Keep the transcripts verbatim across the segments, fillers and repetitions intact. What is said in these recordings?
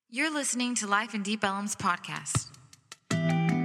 You're listening to Life in Deep Ellum's podcast. I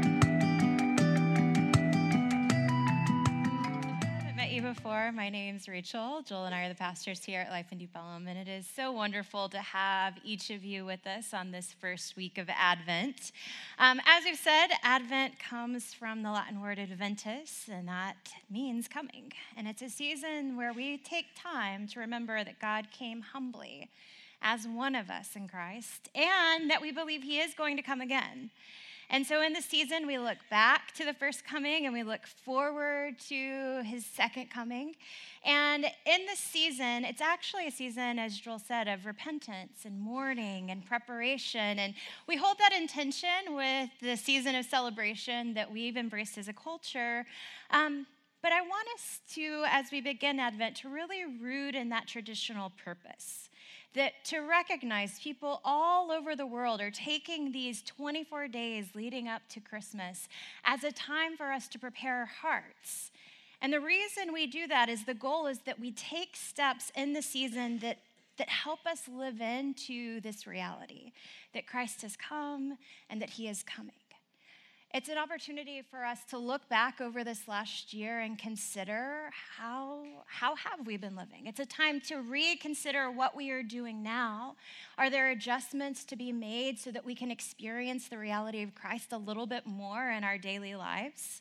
haven't met you before. My name's Rachel. Joel and I are the pastors here at Life in Deep Ellum, and it is so wonderful to have each of you with us on this first week of Advent. Um, as we've said, Advent comes from the Latin word adventus, and that means coming. And it's a season where we take time to remember that God came humbly as one of us in Christ, and that we believe he is going to come again. And so in this season, we look back to the first coming and we look forward to his second coming. And in this season, it's actually a season, as Joel said, of repentance and mourning and preparation. And we hold that in tension with the season of celebration that we've embraced as a culture. Um, but I want us to, as we begin Advent, to really root in that traditional purpose. That to recognize people all over the world are taking these twenty-four days leading up to Christmas as a time for us to prepare our hearts. And the reason we do that is the goal is that we take steps in the season that, that help us live into this reality, that Christ has come and that he is coming. It's an opportunity for us to look back over this last year and consider how, how have we been living. It's a time to reconsider what we are doing now. Are there adjustments to be made so that we can experience the reality of Christ a little bit more in our daily lives?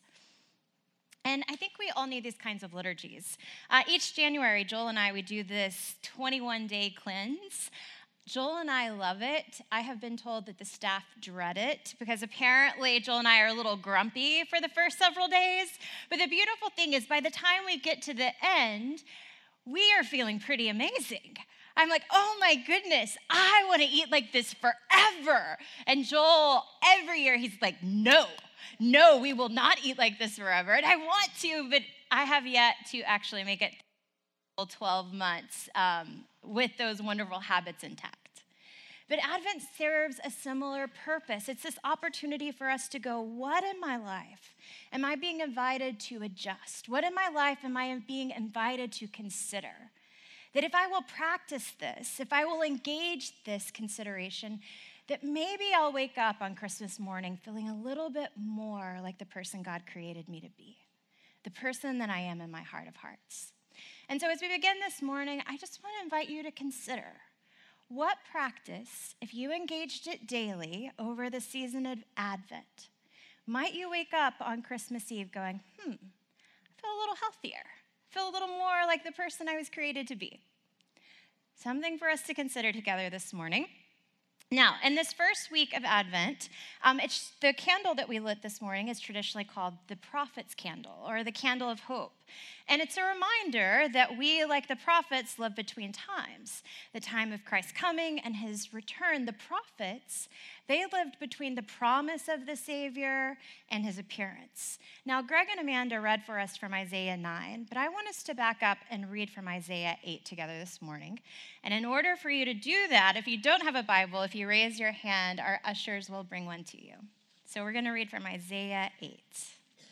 And I think we all need these kinds of liturgies. Uh, each January, Joel and I, we do this twenty-one day cleanse. Joel and I love it. I have been told that the staff dread it because apparently Joel and I are a little grumpy for the first several days. But the beautiful thing is by the time we get to the end, we are feeling pretty amazing. I'm like, oh my goodness, I want to eat like this forever. And Joel, every year, he's like, no, no, we will not eat like this forever. And I want to, but I have yet to actually make it twelve months um, with those wonderful habits intact. But Advent serves a similar purpose. It's this opportunity for us to go, what in my life am I being invited to adjust? What in my life am I being invited to consider? That if I will practice this, if I will engage this consideration, that maybe I'll wake up on Christmas morning feeling a little bit more like the person God created me to be, the person that I am in my heart of hearts. And so as we begin this morning, I just want to invite you to consider what practice, if you engaged it daily over the season of Advent, might you wake up on Christmas Eve going, hmm, I feel a little healthier, I feel a little more like the person I was created to be. Something for us to consider together this morning. Now, in this first week of Advent, um, it's, the candle that we lit this morning is traditionally called the prophet's candle or the candle of hope. And it's a reminder that we, like the prophets, live between times, the time of Christ's coming and his return. The prophets, they lived between the promise of the Savior and his appearance. Now, Greg and Amanda read for us from Isaiah nine, but I want us to back up and read from Isaiah eight together this morning. And in order for you to do that, if you don't have a Bible, if you raise your hand, our ushers will bring one to you. So we're going to read from Isaiah eight.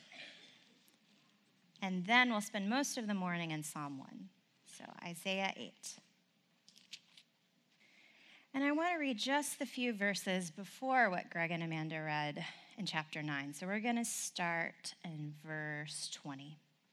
And then we'll spend most of the morning in Psalm one. So Isaiah eight. And I want to read just the few verses before what Greg and Amanda read in chapter nine. So we're going to start in verse twenty.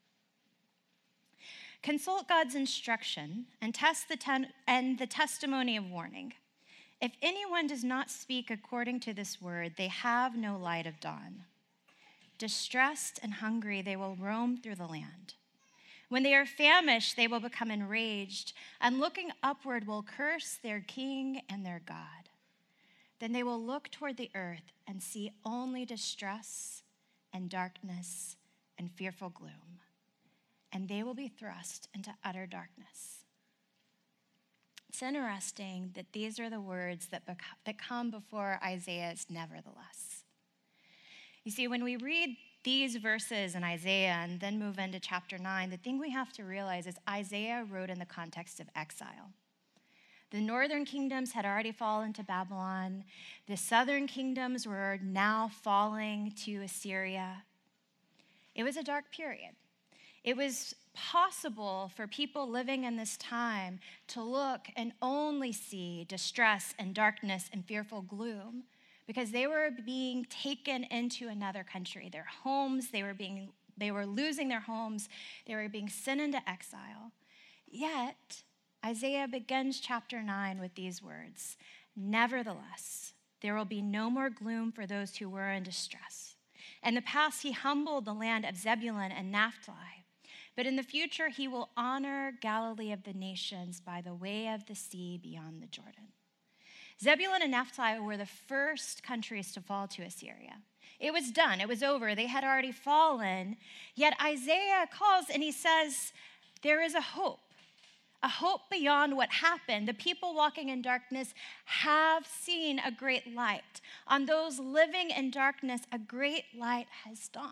Consult God's instruction and test the ten- and the testimony of warning. If anyone does not speak according to this word, they have no light of dawn. Distressed and hungry, they will roam through the land. When they are famished, they will become enraged, and looking upward will curse their king and their God. Then they will look toward the earth and see only distress and darkness and fearful gloom, and they will be thrust into utter darkness. It's interesting that these are the words that, bec- that come before Isaiah's nevertheless. You see, when we read these verses in Isaiah and then move into chapter nine, the thing we have to realize is Isaiah wrote in the context of exile. The northern kingdoms had already fallen to Babylon. The southern kingdoms were now falling to Assyria. It was a dark period. It was possible for people living in this time to look and only see distress and darkness and fearful gloom because they were being taken into another country. Their homes, they were being, they were losing their homes. They were being sent into exile. Yet, Isaiah begins chapter nine with these words, "Nevertheless, there will be no more gloom for those who were in distress. In the past, he humbled the land of Zebulun and Naphtali, but in the future, he will honor Galilee of the nations by the way of the sea beyond the Jordan." Zebulun and Naphtali were the first countries to fall to Assyria. It was done. It was over. They had already fallen. Yet Isaiah calls and he says, there is a hope. A hope beyond what happened. The people walking in darkness have seen a great light. On those living in darkness, a great light has dawned.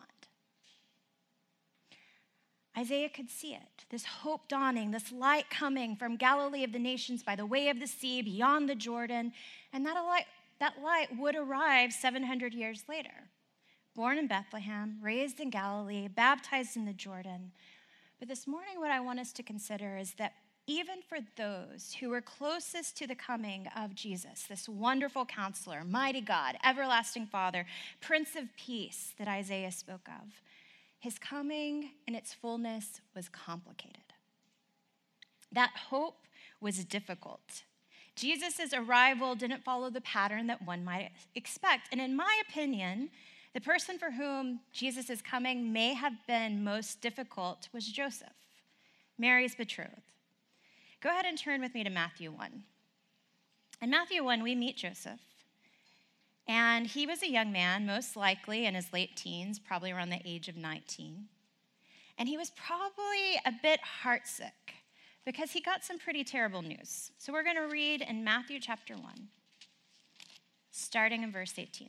Isaiah could see it, this hope dawning, this light coming from Galilee of the nations by the way of the sea beyond the Jordan, and that light, that light would arrive seven hundred years later. Born in Bethlehem, raised in Galilee, baptized in the Jordan. But this morning, what I want us to consider is that even for those who were closest to the coming of Jesus, this wonderful counselor, mighty God, everlasting Father, Prince of Peace that Isaiah spoke of, his coming in its fullness was complicated. That hope was difficult. Jesus' arrival didn't follow the pattern that one might expect. And in my opinion, the person for whom Jesus' coming may have been most difficult was Joseph, Mary's betrothed. Go ahead and turn with me to Matthew one. In Matthew one, we meet Joseph. And he was a young man, most likely in his late teens, probably around the age of nineteen. And he was probably a bit heartsick because he got some pretty terrible news. So we're going to read in Matthew chapter one, starting in verse eighteen.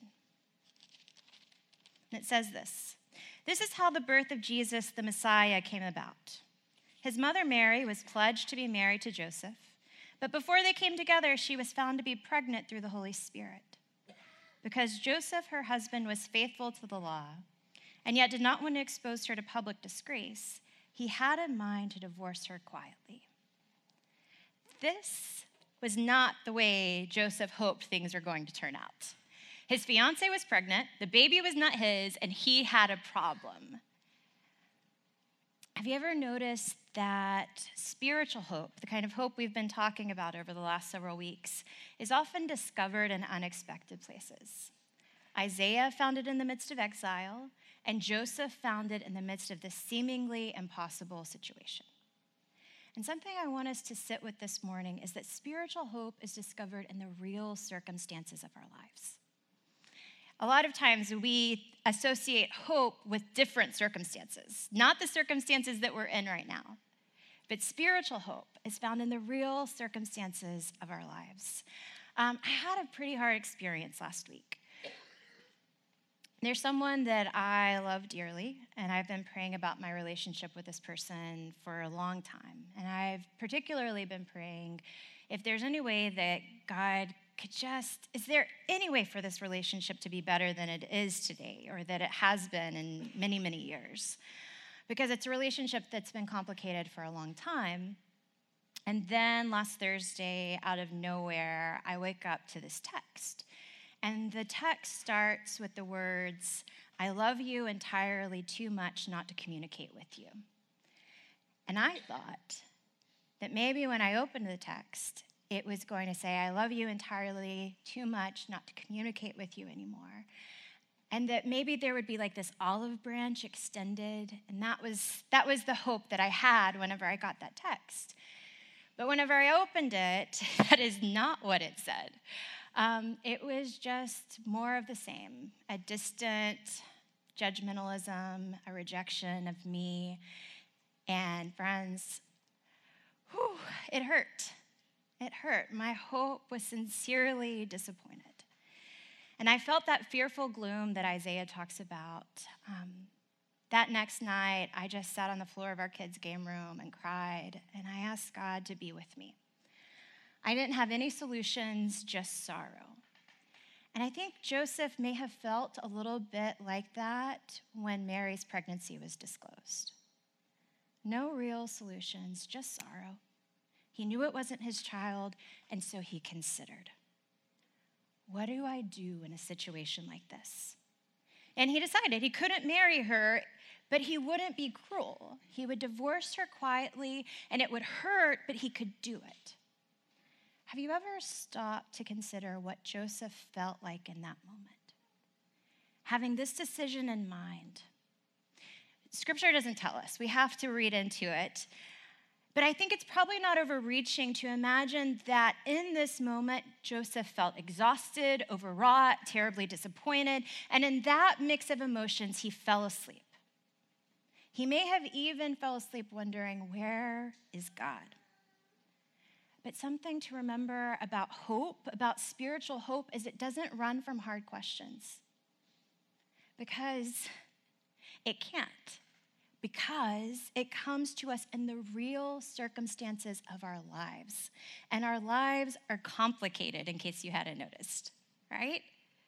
And it says this, "This is how the birth of Jesus, the Messiah, came about. His mother Mary was pledged to be married to Joseph, but before they came together, she was found to be pregnant through the Holy Spirit. Because Joseph, her husband, was faithful to the law, and yet did not want to expose her to public disgrace, he had in mind to divorce her quietly." This was not the way Joseph hoped things were going to turn out. His fiancée was pregnant, the baby was not his, and he had a problem. Have you ever noticed that spiritual hope, the kind of hope we've been talking about over the last several weeks, is often discovered in unexpected places? Isaiah found it in the midst of exile, and Joseph found it in the midst of this seemingly impossible situation. And something I want us to sit with this morning is that spiritual hope is discovered in the real circumstances of our lives. A lot of times we associate hope with different circumstances, not the circumstances that we're in right now. But spiritual hope is found in the real circumstances of our lives. Um, I had a pretty hard experience last week. There's someone that I love dearly, and I've been praying about my relationship with this person for a long time. And I've particularly been praying if there's any way that God could just, is there any way for this relationship to be better than it is today, or that it has been in many, many years? Because it's a relationship that's been complicated for a long time. And then last Thursday, out of nowhere, I wake up to this text. And the text starts with the words, "I love you entirely too much not to communicate with you." And I thought that maybe when I opened the text, it was going to say, "I love you entirely too much not to communicate with you anymore." And that maybe there would be like this olive branch extended. And that was, that was the hope that I had whenever I got that text. But whenever I opened it, that is not what it said. Um, it was just more of the same, a distant judgmentalism, a rejection of me. And friends, whew, it hurt. It hurt. My hope was sincerely disappointed. And I felt that fearful gloom that Isaiah talks about. Um, that next night, I just sat on the floor of our kids' game room and cried, and I asked God to be with me. I didn't have any solutions, just sorrow. And I think Joseph may have felt a little bit like that when Mary's pregnancy was disclosed. No real solutions, just sorrow. He knew it wasn't his child, and so he considered, what do I do in a situation like this? And he decided he couldn't marry her, but he wouldn't be cruel. He would divorce her quietly, and it would hurt, but he could do it. Have you ever stopped to consider what Joseph felt like in that moment? Having this decision in mind. Scripture doesn't tell us. We have to read into it. But I think it's probably not overreaching to imagine that in this moment, Joseph felt exhausted, overwrought, terribly disappointed, and in that mix of emotions, he fell asleep. He may have even fell asleep wondering, where is God? But something to remember about hope, about spiritual hope, is it doesn't run from hard questions. Because it can't. Because it comes to us in the real circumstances of our lives. And our lives are complicated, in case you hadn't noticed, right?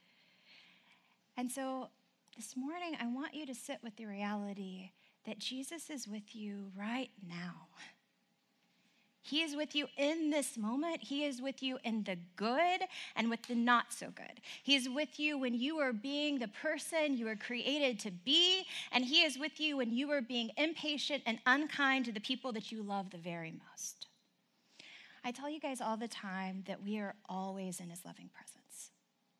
And so this morning, I want you to sit with the reality that Jesus is with you right now. He is with you in this moment. He is with you in the good and with the not so good. He is with you when you are being the person you were created to be, and he is with you when you are being impatient and unkind to the people that you love the very most. I tell you guys all the time that we are always in his loving presence.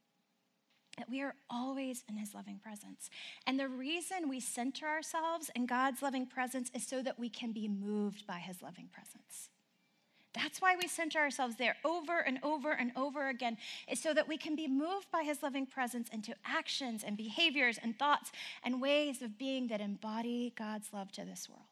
That we are always in his loving presence. And the reason we center ourselves in God's loving presence is so that we can be moved by his loving presence. That's why we center ourselves there over and over and over again, is so that we can be moved by his loving presence into actions and behaviors and thoughts and ways of being that embody God's love to this world.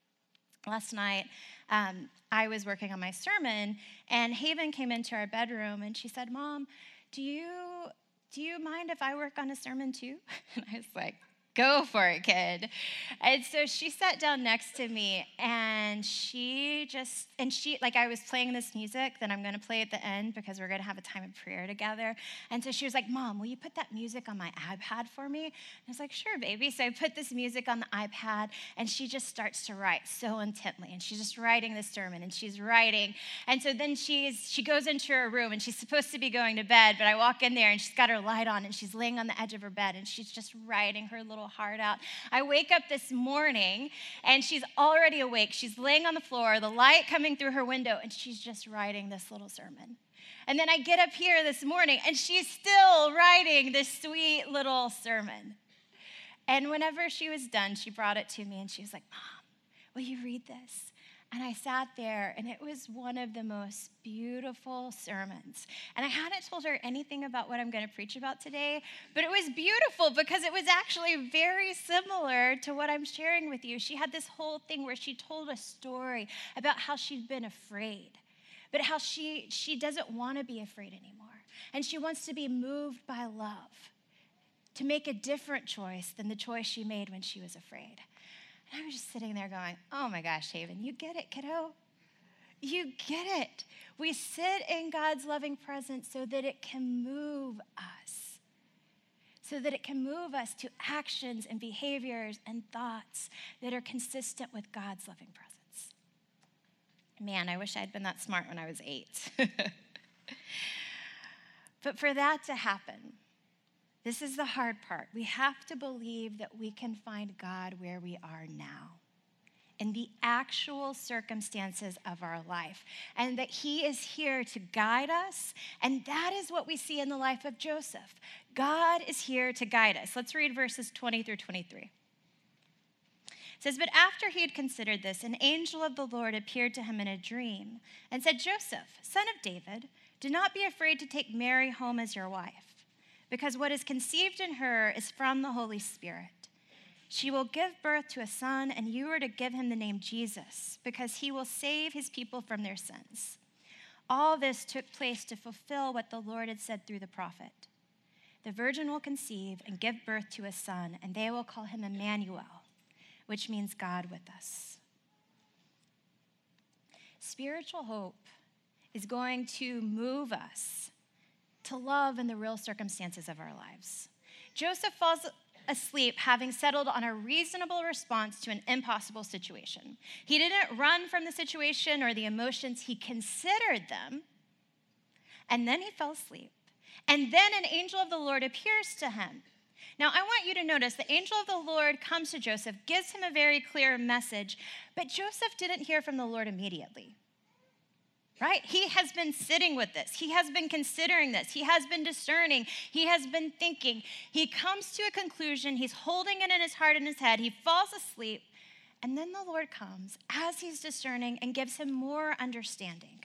Last night, um, I was working on my sermon, and Haven came into our bedroom, and she said, Mom, do you, do you mind if I work on a sermon too? And I was like, go for it, kid. And so she sat down next to me, and she just, and she, like I was playing this music that I'm going to play at the end because we're going to have a time of prayer together. And so she was like, Mom, will you put that music on my iPad for me? And I was like, sure, baby. So I put this music on the iPad, and she just starts to write so intently. And she's just writing this sermon, and she's writing. And so then she's, she goes into her room, and she's supposed to be going to bed, but I walk in there, and she's got her light on, and she's laying on the edge of her bed, and she's just writing her little heart out. I wake up this morning and she's already awake. She's laying on the floor, the light coming through her window, and she's just writing this little sermon. And then I get up here this morning and she's still writing this sweet little sermon. And whenever she was done, she brought it to me and she was like, Mom, will you read this? And I sat there, and it was one of the most beautiful sermons. And I hadn't told her anything about what I'm going to preach about today, but it was beautiful because it was actually very similar to what I'm sharing with you. She had this whole thing where she told a story about how she'd been afraid, but how she, she doesn't want to be afraid anymore. And she wants to be moved by love, to make a different choice than the choice she made when she was afraid. And I was just sitting there going, oh my gosh, Haven, you get it, kiddo. You get it. We sit in God's loving presence so that it can move us. So that it can move us to actions and behaviors and thoughts that are consistent with God's loving presence. Man, I wish I'd been that smart when I was eight. But for that to happen, this is the hard part. We have to believe that we can find God where we are now, in the actual circumstances of our life, and that he is here to guide us. And that is what we see in the life of Joseph. God is here to guide us. Let's read verses twenty through twenty-three. It says, but after he had considered this, an angel of the Lord appeared to him in a dream and said, Joseph, son of David, do not be afraid to take Mary home as your wife, because what is conceived in her is from the Holy Spirit. She will give birth to a son, and you are to give him the name Jesus, because he will save his people from their sins. All this took place to fulfill what the Lord had said through the prophet. The virgin will conceive and give birth to a son, and they will call him Emmanuel, which means God with us. Spiritual hope is going to move us to love in the real circumstances of our lives. Joseph falls, asleep, having settled on a reasonable response to an impossible situation. He didn't run from the situation or the emotions, he considered them, and then he fell asleep. And then an angel of the Lord appears to him. Now, I want you to notice the angel of the Lord comes to Joseph, gives him a very clear message, but Joseph didn't hear from the Lord immediately. Right? He has been sitting with this. He has been considering this. He has been discerning. He has been thinking. He comes to a conclusion. He's holding it in his heart and his head. He falls asleep. And then the Lord comes as he's discerning and gives him more understanding.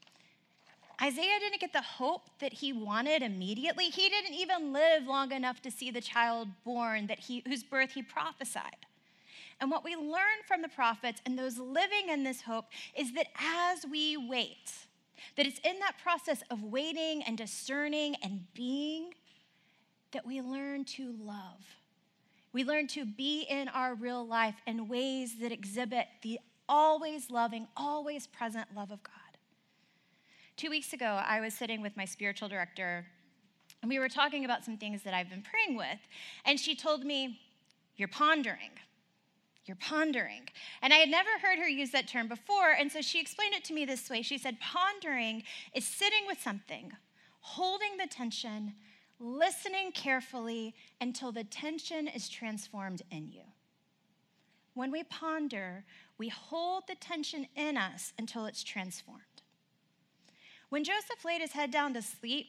Isaiah didn't get the hope that he wanted immediately. He didn't even live long enough to see the child born that he, whose birth he prophesied. And what we learn from the prophets and those living in this hope is that as we wait, that it's in that process of waiting and discerning and being that we learn to love. We learn to be in our real life in ways that exhibit the always loving, always present love of God. Two weeks ago, I was sitting with my spiritual director, and we were talking about some things that I've been praying with, and she told me, "You're pondering. You're pondering." And I had never heard her use that term before, and so she explained it to me this way. She said, pondering is sitting with something, holding the tension, listening carefully until the tension is transformed in you. When we ponder, we hold the tension in us until it's transformed. When Joseph laid his head down to sleep,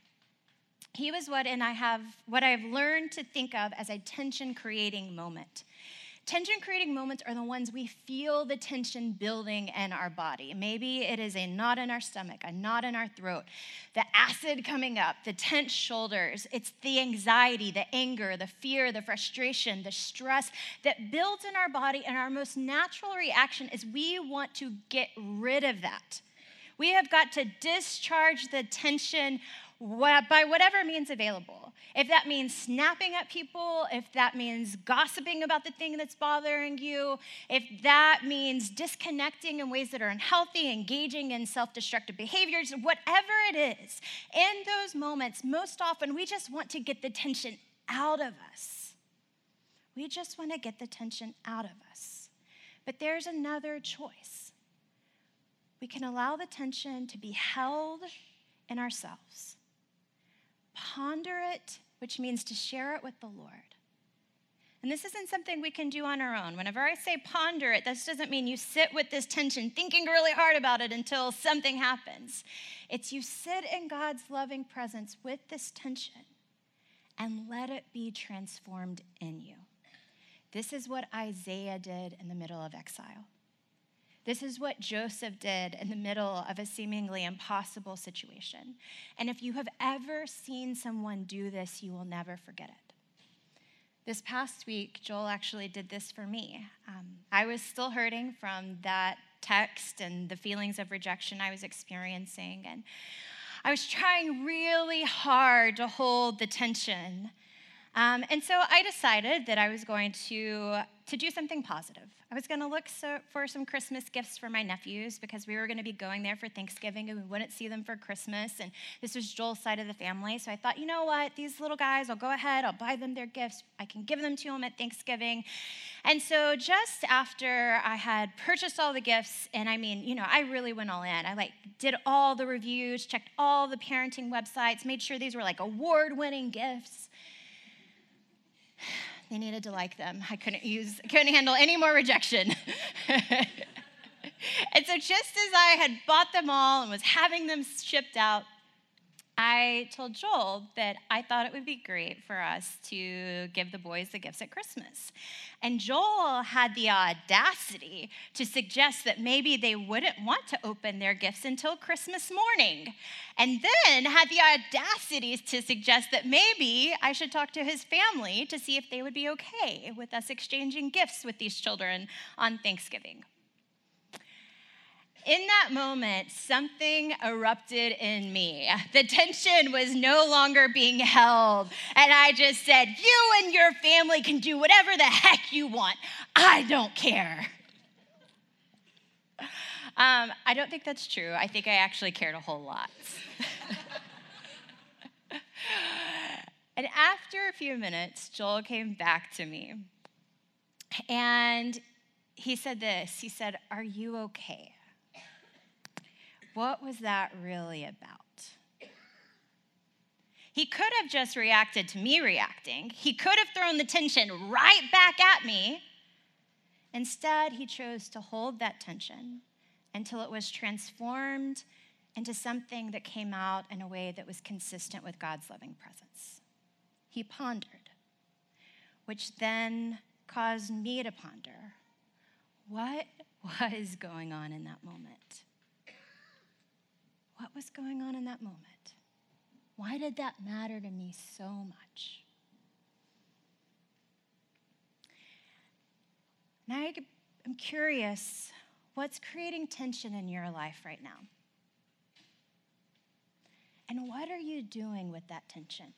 he was what and I have what I've learned to think of as a tension-creating moment. Tension-creating moments are the ones we feel the tension building in our body. Maybe it is a knot in our stomach, a knot in our throat, the acid coming up, the tense shoulders. It's the anxiety, the anger, the fear, the frustration, the stress that builds in our body, and our most natural reaction is we want to get rid of that. We have got to discharge the tension by whatever means available. If that means snapping at people, if that means gossiping about the thing that's bothering you, if that means disconnecting in ways that are unhealthy, engaging in self-destructive behaviors, whatever it is, in those moments, most often we just want to get the tension out of us. We just want to get the tension out of us. But there's another choice. We can allow the tension to be held in ourselves. Ponder it, which means to share it with the Lord. And this isn't something we can do on our own. Whenever I say ponder it, this doesn't mean you sit with this tension, thinking really hard about it until something happens. It's you sit in God's loving presence with this tension and let it be transformed in you. This is what Isaiah did in the middle of exile. This is what Joseph did in the middle of a seemingly impossible situation. And if you have ever seen someone do this, you will never forget it. This past week, Joel actually did this for me. Um, I was still hurting from that text and the feelings of rejection I was experiencing. And I was trying really hard to hold the tension. Um, and so I decided that I was going to, to do something positive. I was going to look so, for some Christmas gifts for my nephews because we were going to be going there for Thanksgiving and we wouldn't see them for Christmas. And this was Joel's side of the family. So I thought, you know what? These little guys, I'll go ahead. I'll buy them their gifts. I can give them to them at Thanksgiving. And so just after I had purchased all the gifts, and I mean, you know, I really went all in. I like did all the reviews, checked all the parenting websites, made sure these were like award-winning gifts. They needed to like them. I couldn't use, couldn't handle any more rejection. And so just as I had bought them all and was having them shipped out, I told Joel that I thought it would be great for us to give the boys the gifts at Christmas. And Joel had the audacity to suggest that maybe they wouldn't want to open their gifts until Christmas morning. And then had the audacity to suggest that maybe I should talk to his family to see if they would be okay with us exchanging gifts with these children on Thanksgiving. In that moment, something erupted in me. The tension was no longer being held. And I just said, you and your family can do whatever the heck you want. I don't care. Um, I don't think that's true. I think I actually cared a whole lot. And after a few minutes, Joel came back to me. And he said this. He said, "Are you okay? What was that really about?" He could have just reacted to me reacting. He could have thrown the tension right back at me. Instead, he chose to hold that tension until it was transformed into something that came out in a way that was consistent with God's loving presence. He pondered, which then caused me to ponder, what was going on in that moment? What was going on in that moment? Why did that matter to me so much? Now I'm curious, what's creating tension in your life right now? And what are you doing with that tension?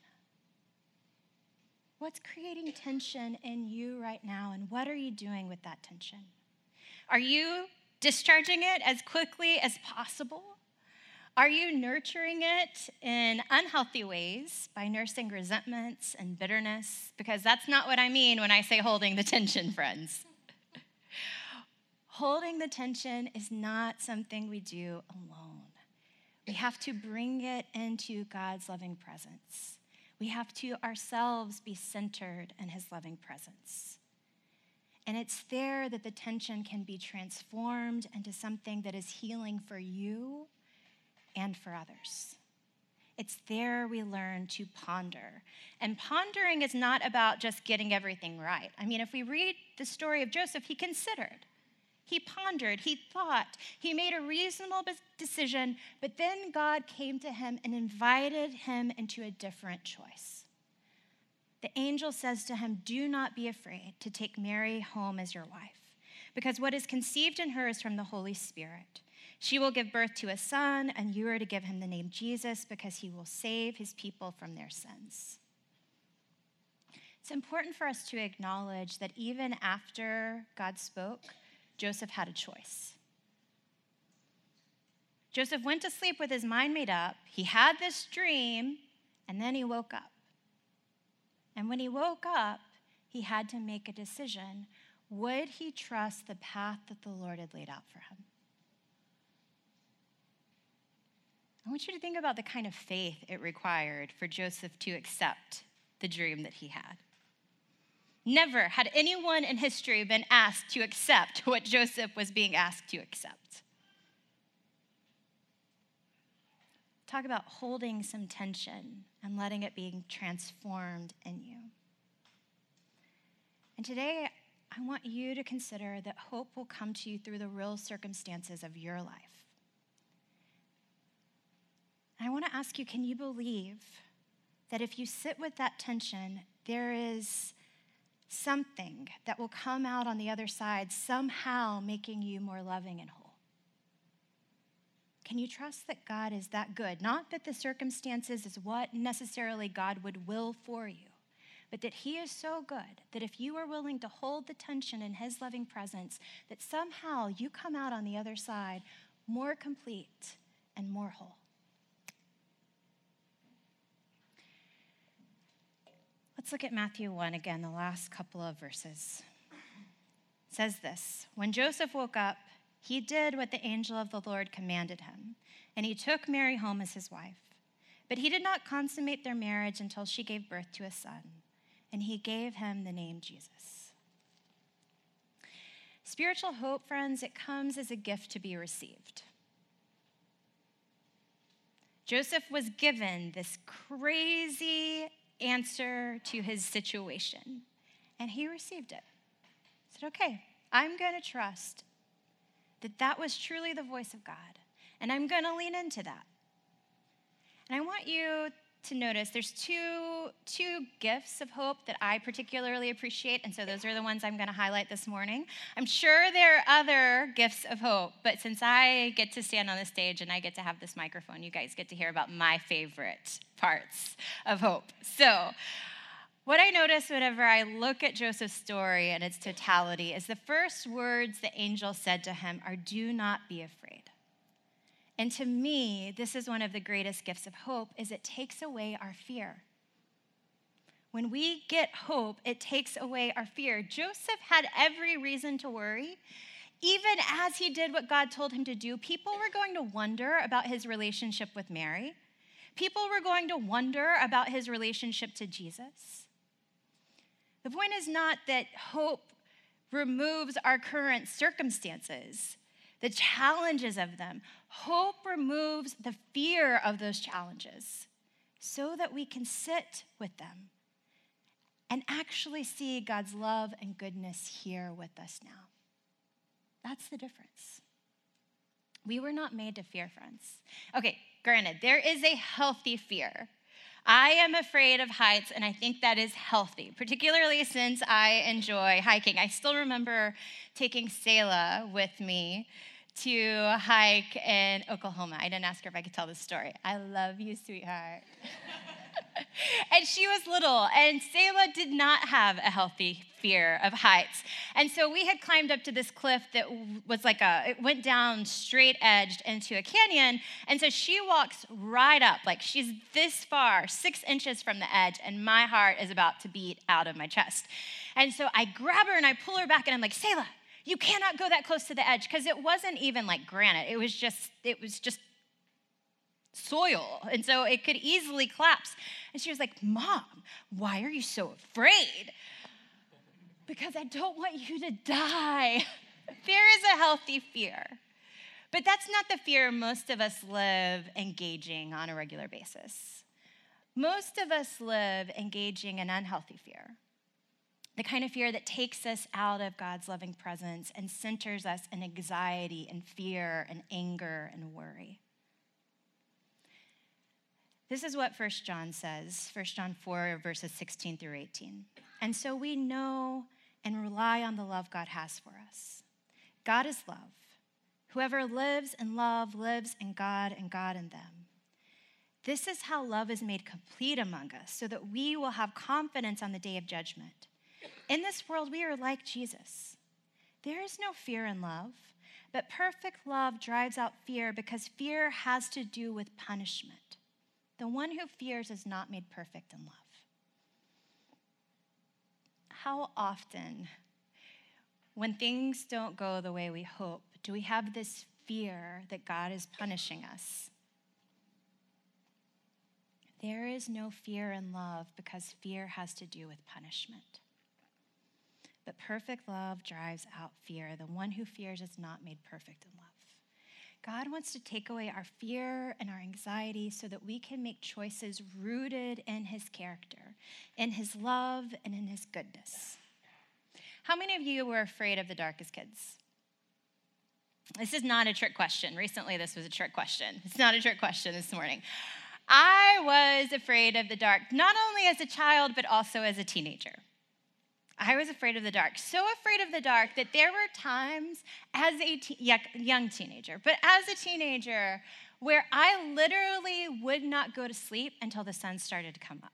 What's creating tension in you right now, and what are you doing with that tension? Are you discharging it as quickly as possible? Are you nurturing it in unhealthy ways by nursing resentments and bitterness? Because that's not what I mean when I say holding the tension, friends. Holding the tension is not something we do alone. We have to bring it into God's loving presence. We have to ourselves be centered in his loving presence. And it's there that the tension can be transformed into something that is healing for you and for others. It's there we learn to ponder. And pondering is not about just getting everything right. I mean, if we read the story of Joseph, he considered. He pondered, he thought, he made a reasonable decision, but then God came to him and invited him into a different choice. The angel says to him, "Do not be afraid to take Mary home as your wife, because what is conceived in her is from the Holy Spirit. She will give birth to a son, and you are to give him the name Jesus, because he will save his people from their sins." It's important for us to acknowledge that even after God spoke, Joseph had a choice. Joseph went to sleep with his mind made up. He had this dream, and then he woke up. And when he woke up, he had to make a decision. Would he trust the path that the Lord had laid out for him? I want you to think about the kind of faith it required for Joseph to accept the dream that he had. Never had anyone in history been asked to accept what Joseph was being asked to accept. Talk about holding some tension and letting it be transformed in you. And today, I want you to consider that hope will come to you through the real circumstances of your life. And I want to ask you, can you believe that if you sit with that tension, there is something that will come out on the other side, somehow making you more loving and whole? Can you trust that God is that good? Not that the circumstances is what necessarily God would will for you, but that he is so good that if you are willing to hold the tension in his loving presence, that somehow you come out on the other side more complete and more whole. Let's look at Matthew one again, the last couple of verses. It says this: "When Joseph woke up, he did what the angel of the Lord commanded him, and he took Mary home as his wife. But he did not consummate their marriage until she gave birth to a son, and he gave him the name Jesus." Spiritual hope, friends, it comes as a gift to be received. Joseph was given this crazy answer to his situation, and he received it. He said, okay, I'm going to trust that that was truly the voice of God, and I'm going to lean into that. And I want you to notice there's two, two gifts of hope that I particularly appreciate, and so those are the ones I'm going to highlight this morning. I'm sure there are other gifts of hope, but since I get to stand on the stage and I get to have this microphone, you guys get to hear about my favorite parts of hope. So what I notice whenever I look at Joseph's story and its totality is the first words the angel said to him are, "Do not be afraid." And to me, this is one of the greatest gifts of hope, is it takes away our fear. When we get hope, it takes away our fear. Joseph had every reason to worry. Even as he did what God told him to do, people were going to wonder about his relationship with Mary. People were going to wonder about his relationship to Jesus. The point is not that hope removes our current circumstances, the challenges of them. Hope removes the fear of those challenges so that we can sit with them and actually see God's love and goodness here with us now. That's the difference. We were not made to fear, friends. Okay, granted, there is a healthy fear. I am afraid of heights, and I think that is healthy, particularly since I enjoy hiking. I still remember taking Selah with me to hike in Oklahoma. I didn't ask her if I could tell this story. I love you, sweetheart. And she was little, and Selah did not have a healthy fear of heights. And so we had climbed up to this cliff that was like a, it went down straight edged into a canyon. And so she walks right up, like she's this far, six inches from the edge, and my heart is about to beat out of my chest. And so I grab her and I pull her back, and I'm like, Selah, you cannot go that close to the edge, because it wasn't even like granite. It was just, it was just soil, and so it could easily collapse. And she was like, Mom, why are you so afraid? Because I don't want you to die. There is a healthy fear. But that's not the fear most of us live engaging on a regular basis. Most of us live engaging in unhealthy fear, the kind of fear that takes us out of God's loving presence and centers us in anxiety and fear and anger and worry. This is what First John says, First John four, verses sixteen through eighteen. And so we know and rely on the love God has for us. God is love. Whoever lives in love lives in God and God in them. This is how love is made complete among us, so that we will have confidence on the day of judgment. In this world, we are like Jesus. There is no fear in love, but perfect love drives out fear, because fear has to do with punishment. The one who fears is not made perfect in love. How often, when things don't go the way we hope, do we have this fear that God is punishing us? There is no fear in love, because fear has to do with punishment. But perfect love drives out fear. The one who fears is not made perfect in love. God wants to take away our fear and our anxiety so that we can make choices rooted in his character, in his love, and in his goodness. How many of you were afraid of the dark as kids? This is not a trick question. Recently, this was a trick question. It's not a trick question this morning. I was afraid of the dark, not only as a child, but also as a teenager. I was afraid of the dark, so afraid of the dark that there were times as a te- young teenager, but as a teenager, where I literally would not go to sleep until the sun started to come up.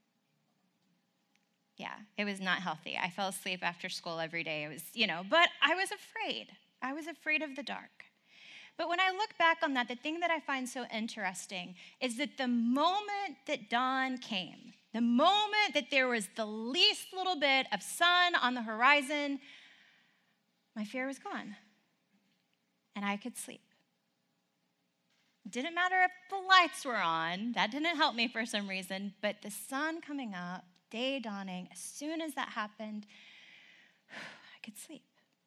Yeah, it was not healthy. I fell asleep after school every day. It was, you know, but I was afraid. I was afraid of the dark. But when I look back on that, the thing that I find so interesting is that the moment that dawn came, the moment that there was the least little bit of sun on the horizon, my fear was gone, and I could sleep. It didn't matter if the lights were on. That didn't help me for some reason, but the sun coming up, day dawning, as soon as that happened, I could sleep.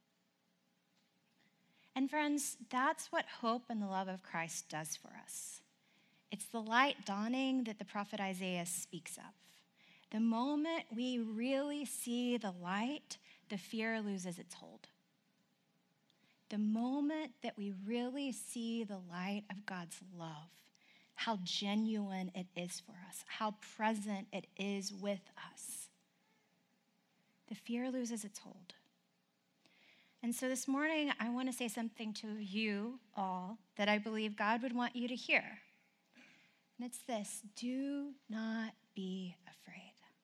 And friends, that's what hope and the love of Christ does for us. It's the light dawning that the prophet Isaiah speaks of. The moment we really see the light, the fear loses its hold. The moment that we really see the light of God's love, how genuine it is for us, how present it is with us, the fear loses its hold. And so this morning, I want to say something to you all that I believe God would want you to hear. And it's this: do not be afraid.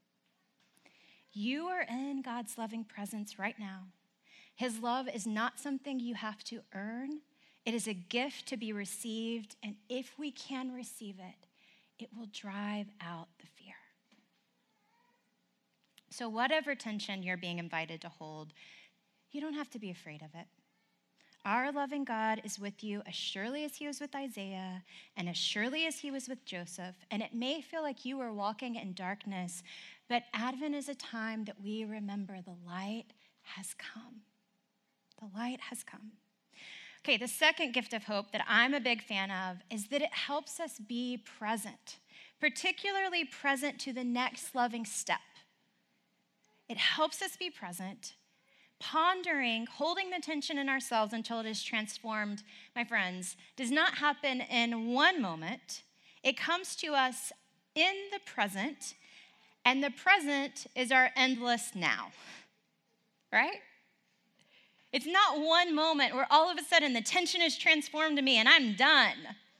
You are in God's loving presence right now. His love is not something you have to earn. It is a gift to be received, and if we can receive it, it will drive out the fear. So whatever tension you're being invited to hold, you don't have to be afraid of it. Our loving God is with you as surely as he was with Isaiah and as surely as he was with Joseph. And it may feel like you are walking in darkness, but Advent is a time that we remember the light has come. The light has come. Okay, the second gift of hope that I'm a big fan of is that it helps us be present, particularly present to the next loving step. It helps us be present, pondering, holding the tension in ourselves until it is transformed, my friends, does not happen in one moment. It comes to us in the present, and the present is our endless now, right? It's not one moment where all of a sudden the tension is transformed to me and I'm done.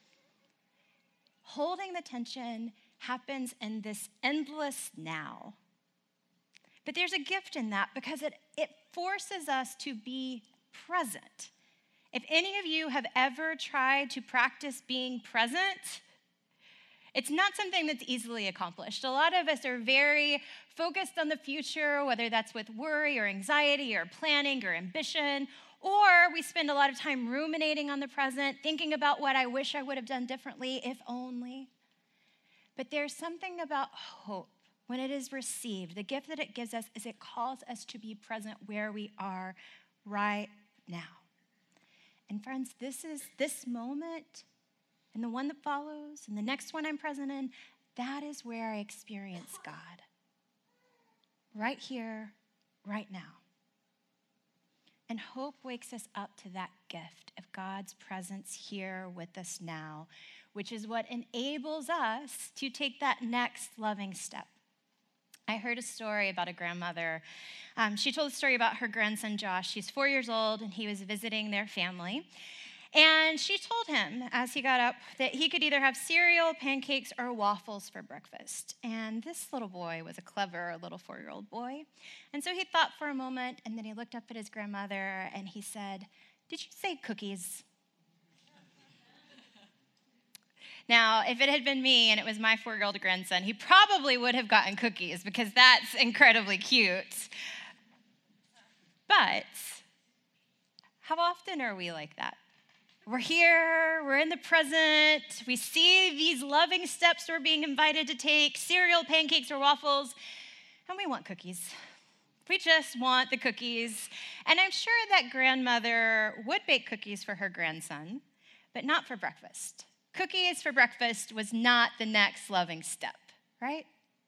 Holding the tension happens in this endless now. But there's a gift in that because it, it forces us to be present. If any of you have ever tried to practice being present, it's not something that's easily accomplished. A lot of us are very focused on the future, whether that's with worry or anxiety or planning or ambition, or we spend a lot of time ruminating on the present, thinking about what I wish I would have done differently, if only. But there's something about hope. When it is received, the gift that it gives us is it calls us to be present where we are right now. And friends, this is this moment and the one that follows and the next one I'm present in, that is where I experience God. Right here, right now. And hope wakes us up to that gift of God's presence here with us now, which is what enables us to take that next loving step. I heard a story about a grandmother. Um, she told a story about her grandson, Josh. He's four years old, and he was visiting their family. And she told him, as he got up, that he could either have cereal, pancakes, or waffles for breakfast. And this little boy was a clever little four-year-old boy. And so he thought for a moment, and then he looked up at his grandmother, and he said, "Did you say cookies?" Now, if it had been me and it was my four-year-old grandson, he probably would have gotten cookies because that's incredibly cute. But how often are we like that? We're here, we're in the present, we see these loving steps we're being invited to take, cereal, pancakes, or waffles, and we want cookies. We just want the cookies. And I'm sure that grandmother would bake cookies for her grandson, but not for breakfast. Cookies for breakfast was not the next loving step, right?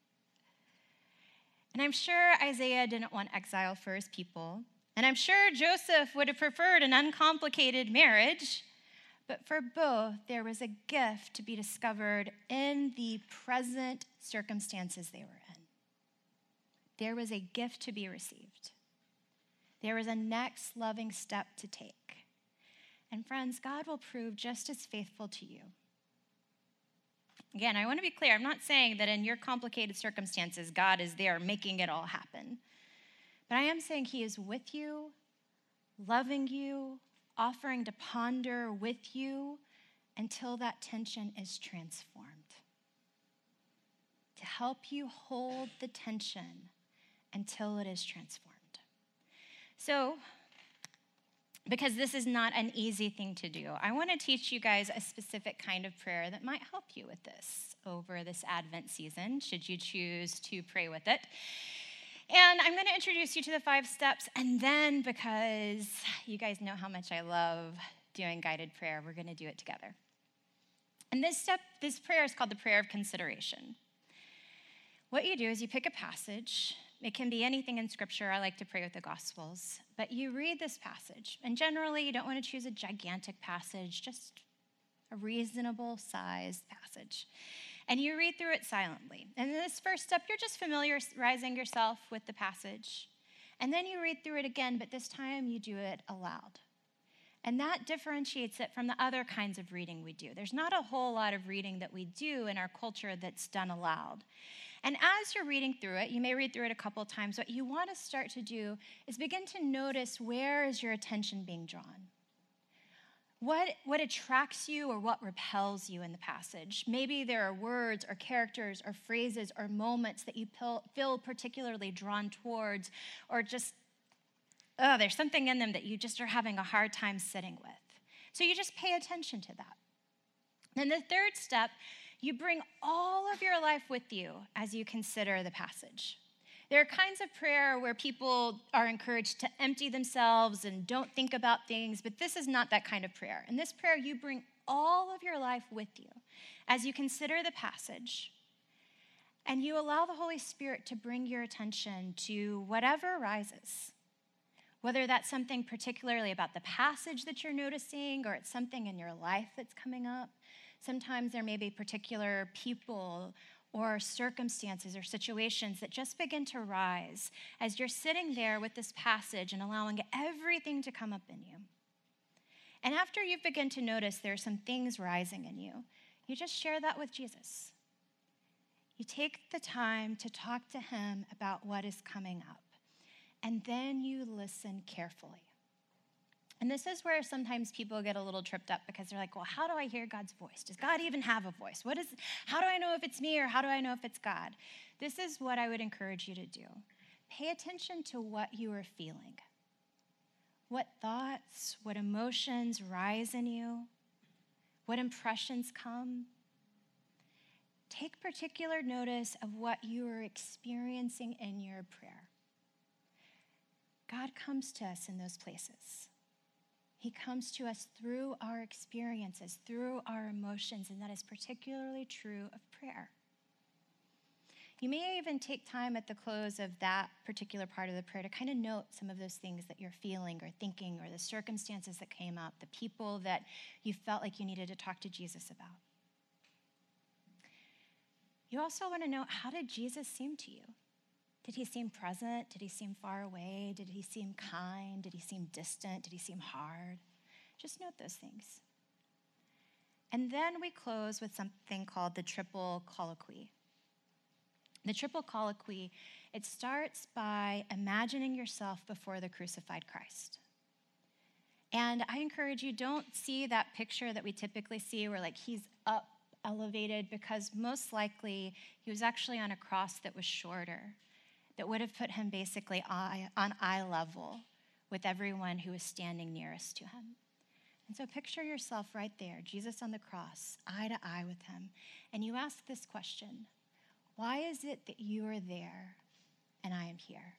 And I'm sure Isaiah didn't want exile for his people. And I'm sure Joseph would have preferred an uncomplicated marriage. But for both, there was a gift to be discovered in the present circumstances they were in. There was a gift to be received. There was a next loving step to take. And friends, God will prove just as faithful to you. Again, I want to be clear. I'm not saying that in your complicated circumstances, God is there making it all happen. But I am saying he is with you, loving you, offering to ponder with you until that tension is transformed. To help you hold the tension until it is transformed. So, because this is not an easy thing to do, I want to teach you guys a specific kind of prayer that might help you with this over this Advent season, should you choose to pray with it. And I'm going to introduce you to the five steps, and then because you guys know how much I love doing guided prayer, we're going to do it together. And this step, this prayer is called the prayer of consideration. What you do is you pick a passage. It can be anything in Scripture. I like to pray with the Gospels. But you read this passage. And generally, you don't want to choose a gigantic passage, just a reasonable sized passage. And you read through it silently. And in this first step, you're just familiarizing yourself with the passage. And then you read through it again, but this time you do it aloud. And that differentiates it from the other kinds of reading we do. There's not a whole lot of reading that we do in our culture that's done aloud. And as you're reading through it, you may read through it a couple of times, what you want to start to do is begin to notice, where is your attention being drawn? What, what attracts you or what repels you in the passage? Maybe there are words or characters or phrases or moments that you feel particularly drawn towards, or just, oh, there's something in them that you just are having a hard time sitting with. So you just pay attention to that. Then the third step, you bring all of your life with you as you consider the passage. There are kinds of prayer where people are encouraged to empty themselves and don't think about things, but this is not that kind of prayer. In this prayer, you bring all of your life with you as you consider the passage, and you allow the Holy Spirit to bring your attention to whatever arises, whether that's something particularly about the passage that you're noticing or it's something in your life that's coming up. Sometimes there may be particular people or circumstances or situations that just begin to rise as you're sitting there with this passage and allowing everything to come up in you. And after you begin to notice there are some things rising in you, you just share that with Jesus. You take the time to talk to him about what is coming up, and then you listen carefully. And this is where sometimes people get a little tripped up because they're like, well, how do I hear God's voice? Does God even have a voice? What is, how do I know if it's me or how do I know if it's God? This is what I would encourage you to do. Pay attention to what you are feeling. What thoughts, what emotions rise in you? What impressions come? Take particular notice of what you are experiencing in your prayer. God comes to us in those places. He comes to us through our experiences, through our emotions, and that is particularly true of prayer. You may even take time at the close of that particular part of the prayer to kind of note some of those things that you're feeling or thinking, or the circumstances that came up, the people that you felt like you needed to talk to Jesus about. You also want to know, how did Jesus seem to you? Did he seem present? Did he seem far away? Did he seem kind? Did he seem distant? Did he seem hard? Just note those things. And then we close with something called the triple colloquy. The triple colloquy, it starts by imagining yourself before the crucified Christ. And I encourage you, don't see that picture that we typically see where like he's up, elevated, because most likely he was actually on a cross that was shorter, that would have put him basically eye, on eye level with everyone who was standing nearest to him. And so picture yourself right there, Jesus on the cross, eye to eye with him. And you ask this question: why is it that you are there and I am here?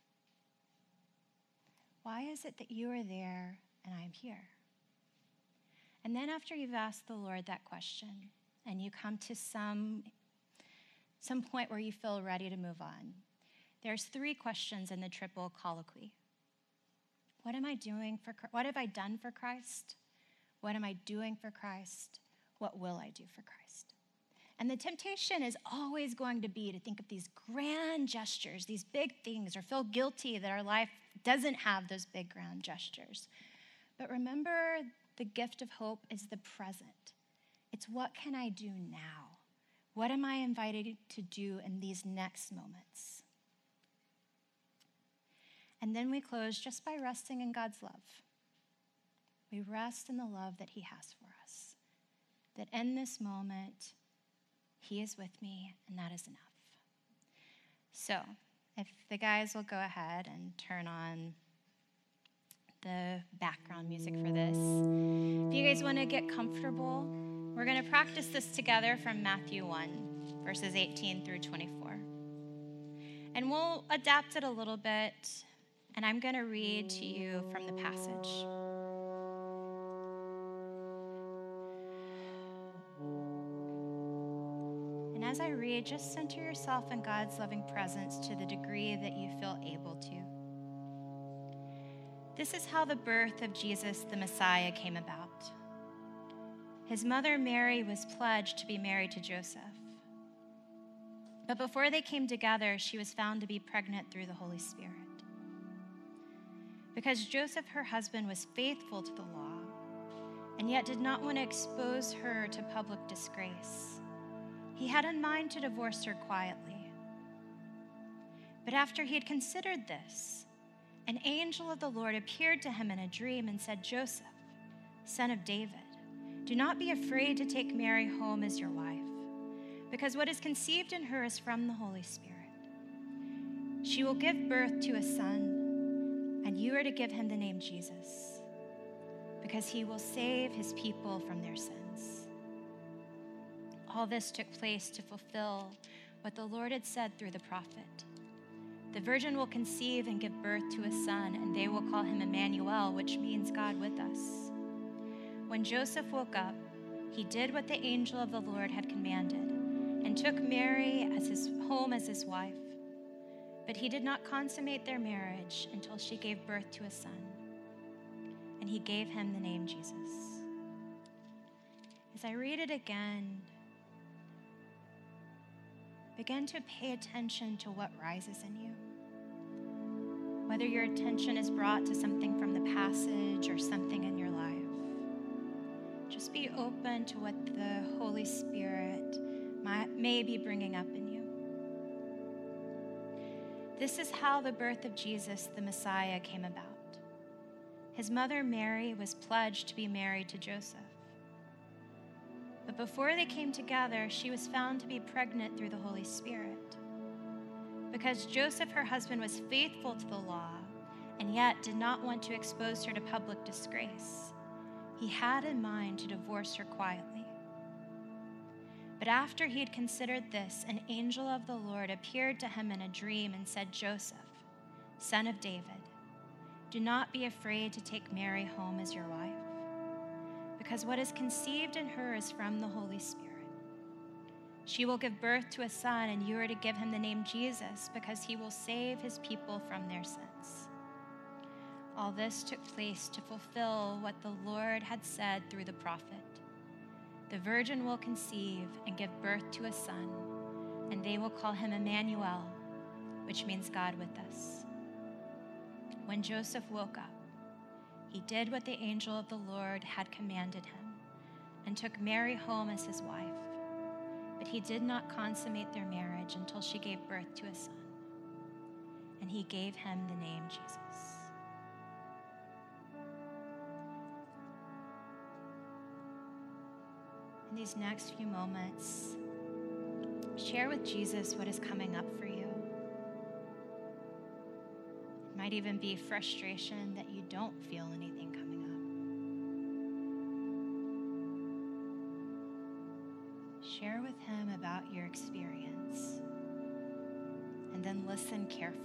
Why is it that you are there and I am here? And then after you've asked the Lord that question and you come to some, some point where you feel ready to move on, there's three questions in the triple colloquy. What am I doing for Christ? What have I done for Christ? What am I doing for Christ? What will I do for Christ? And the temptation is always going to be to think of these grand gestures, these big things, or feel guilty that our life doesn't have those big grand gestures. But remember, the gift of hope is the present. It's what can I do now? What am I invited to do in these next moments? And then we close just by resting in God's love. We rest in the love that he has for us. That in this moment, he is with me, and that is enough. So, if the guys will go ahead and turn on the background music for this. If you guys want to get comfortable, we're going to practice this together from Matthew one, verses eighteen through twenty-four. And we'll adapt it a little bit. And I'm going to read to you from the passage. And as I read, just center yourself in God's loving presence to the degree that you feel able to. This is how the birth of Jesus, the Messiah, came about. His mother Mary was pledged to be married to Joseph. But before they came together, she was found to be pregnant through the Holy Spirit. Because Joseph, her husband, was faithful to the law, and yet did not want to expose her to public disgrace, he had in mind to divorce her quietly. But after he had considered this, an angel of the Lord appeared to him in a dream and said, "Joseph, son of David, Do not be afraid to take Mary home as your wife, because what is conceived in her is from the Holy Spirit. She will give birth to a son, and you are to give him the name Jesus, because he will save his people from their sins. All this took place to fulfill what the Lord had said through the prophet. The virgin will conceive and give birth to a son, and they will call him Emmanuel, which means God with us. When Joseph woke up, he did what the angel of the Lord had commanded and took Mary as his home as his wife. But he did not consummate their marriage until she gave birth to a son, and he gave him the name Jesus. As I read it again, begin to pay attention to what rises in you. Whether your attention is brought to something from the passage or something in your life, just be open to what the Holy Spirit might, may be bringing up in you. This is how the birth of Jesus, the Messiah, came about. His mother Mary was pledged to be married to Joseph. But before they came together, she was found to be pregnant through the Holy Spirit. Because Joseph, her husband, was faithful to the law and yet did not want to expose her to public disgrace, he had in mind to divorce her quietly. But after he had considered this, an angel of the Lord appeared to him in a dream and said, Joseph, son of David, do not be afraid to take Mary home as your wife, because what is conceived in her is from the Holy Spirit. She will give birth to a son, and you are to give him the name Jesus, because he will save his people from their sins. All this took place to fulfill what the Lord had said through the prophet. The virgin will conceive and give birth to a son, and they will call him Emmanuel, which means God with us. When Joseph woke up, he did what the angel of the Lord had commanded him and took Mary home as his wife. But he did not consummate their marriage until she gave birth to a son, and he gave him the name Jesus. In these next few moments, share with Jesus what is coming up for you. It might even be frustration that you don't feel anything coming up. Share with him about your experience, and then listen carefully.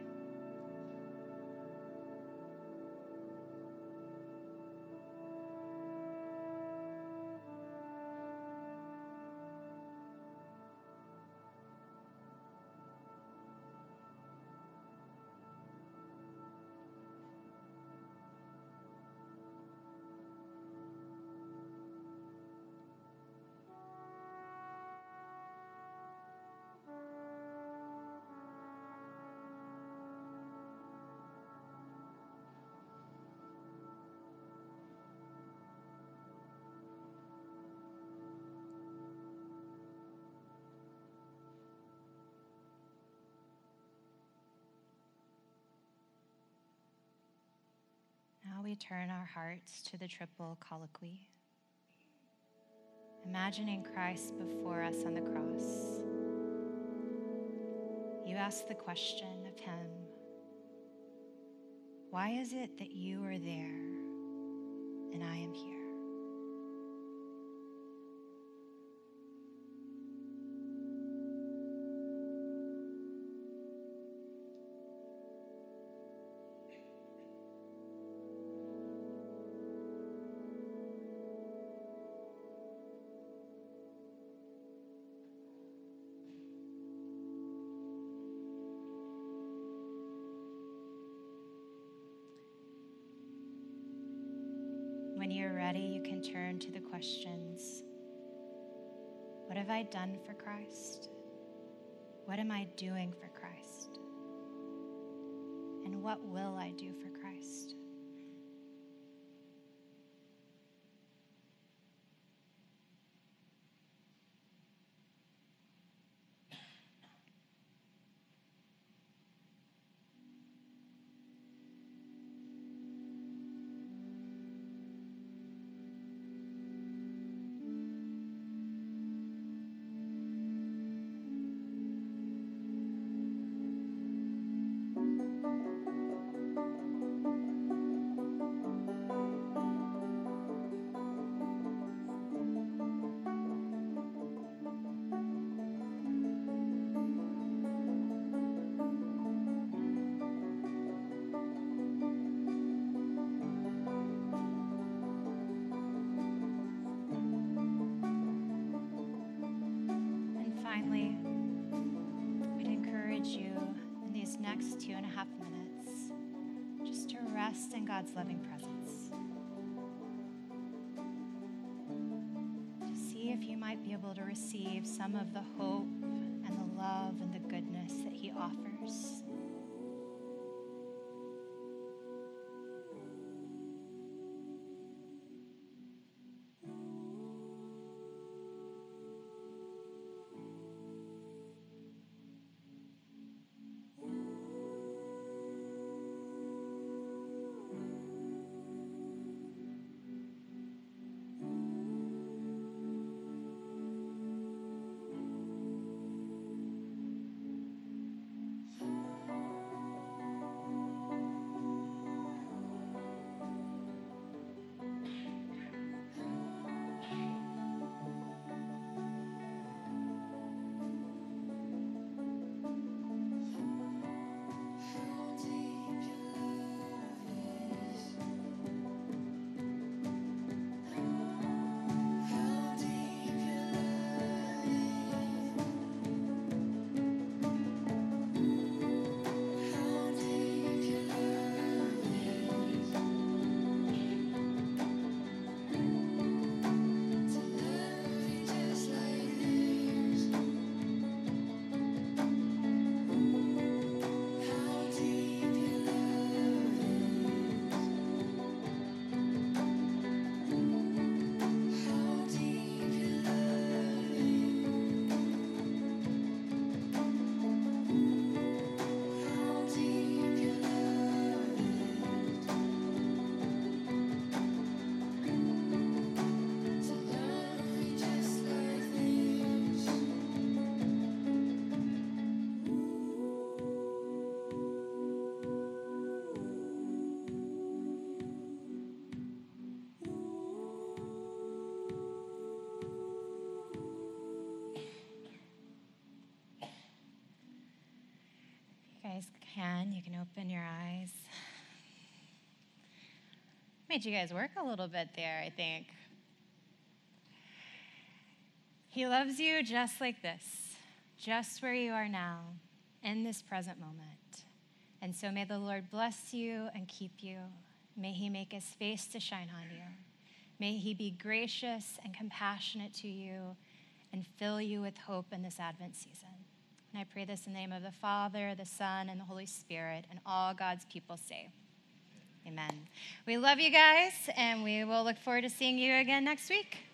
Now we turn our hearts to the triple colloquy. Imagining Christ before us on the cross, you ask the question of him, why is it that you are there and I am here? When you're ready, you can turn to the questions. What have I done for Christ? What am I doing for Christ? And what will I do for Christ? next two and a half minutes just to rest in God's loving presence. To see if you might be able to receive some of the hope and the love and the goodness that he offers. Guys can, you can open your eyes. Made you guys work a little bit there, I think. He loves you just like this, just where you are now, in this present moment. And so may the Lord bless you and keep you. May he make his face to shine on you. May he be gracious and compassionate to you and fill you with hope in this Advent season. And I pray this in the name of the Father, the Son, and the Holy Spirit, and all God's people say, amen. We love you guys, and we will look forward to seeing you again next week.